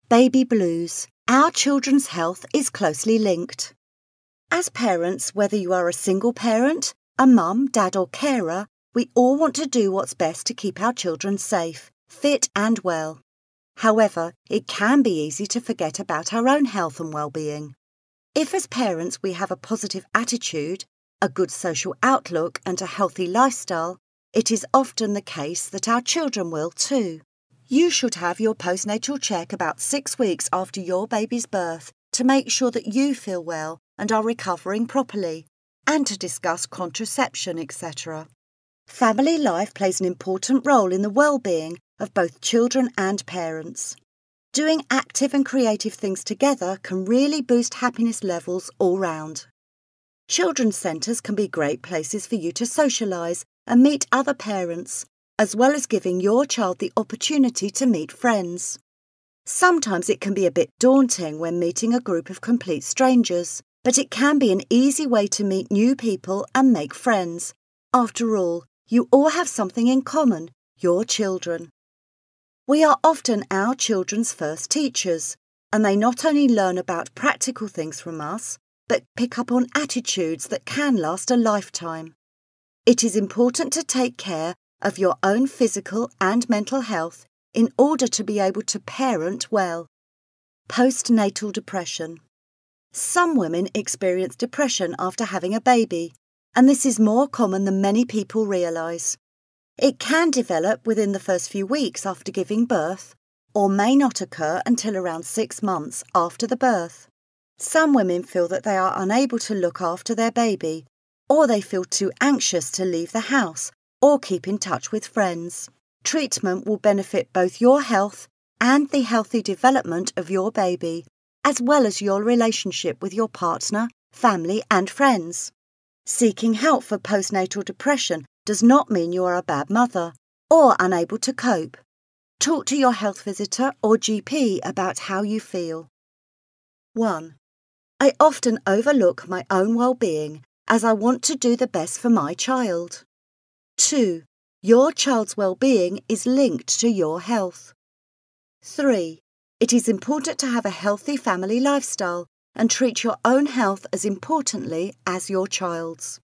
Baby blues. Our children's health is closely linked. As parents, whether you are a single parent, a mum, dad or carer, we all want to do what's best to keep our children safe, fit and well. However, it can be easy to forget about our own health and well-being. If as parents we have a positive attitude, a good social outlook and a healthy lifestyle, it is often the case that our children will too. You should have your postnatal check about 6 weeks after your baby's birth to make sure that you feel well and are recovering properly, and to discuss contraception, etc. Family life plays an important role in the well-being of both children and parents. Doing active and creative things together can really boost happiness levels all round. Children's centres can be great places for you to socialise and meet other parents, as well as giving your child the opportunity to meet friends. Sometimes it can be a bit daunting when meeting a group of complete strangers, but it can be an easy way to meet new people and make friends. After all, you all have something in common, your children. We are often our children's first teachers, and they not only learn about practical things from us, but pick up on attitudes that can last a lifetime. It is important to take care of your own physical and mental health in order to be able to parent well. Postnatal depression. Some women experience depression after having a baby, and this is more common than many people realise. It can develop within the first few weeks after giving birth, or may not occur until around 6 months after the birth. Some women feel that they are unable to look after their baby, or they feel too anxious to leave the house or keep in touch with friends. Treatment will benefit both your health and the healthy development of your baby, as well as your relationship with your partner, family and friends. Seeking help for postnatal depression does not mean you are a bad mother or unable to cope. Talk to your health visitor or GP about how you feel. 1. I often overlook my own well-being as I want to do the best for my child. 2. Your child's well-being is linked to your health. 3. It is important to have a healthy family lifestyle and treat your own health as importantly as your child's.